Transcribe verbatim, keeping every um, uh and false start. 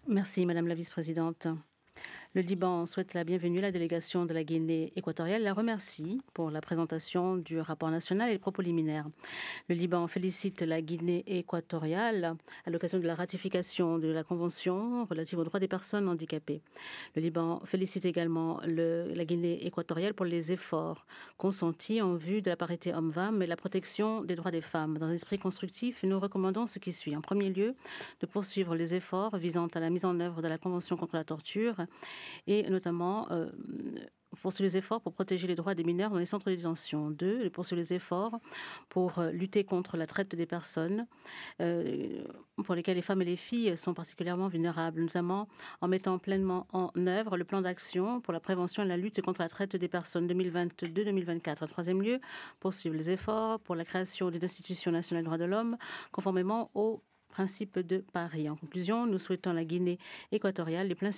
Merci Madame la vice-présidente. Le Liban souhaite la bienvenue à la délégation de la Guinée équatoriale. La remercie pour la présentation du rapport national et les propos liminaires. Le Liban félicite la Guinée équatoriale à l'occasion de la ratification de la Convention relative aux droits des personnes handicapées. Le Liban félicite également le, la Guinée équatoriale pour les efforts consentis en vue de la parité homme-femme et la protection des droits des femmes. Dans un esprit constructif, nous recommandons ce qui suit. En premier lieu, de poursuivre les efforts visant à la mise en œuvre de la Convention contre la torture et notamment euh, poursuivre les efforts pour protéger les droits des mineurs dans les centres de détention. Deux, de poursuivre les efforts pour euh, lutter contre la traite des personnes euh, pour lesquelles les femmes et les filles sont particulièrement vulnérables, notamment en mettant pleinement en œuvre le plan d'action pour la prévention et la lutte contre la traite des personnes deux mille vingt-deux deux mille vingt-quatre. En troisième lieu, poursuivre les efforts pour la création d'une institution nationale des droits de l'homme conformément aux principes de Paris. En conclusion, nous souhaitons à la Guinée équatoriale les pleins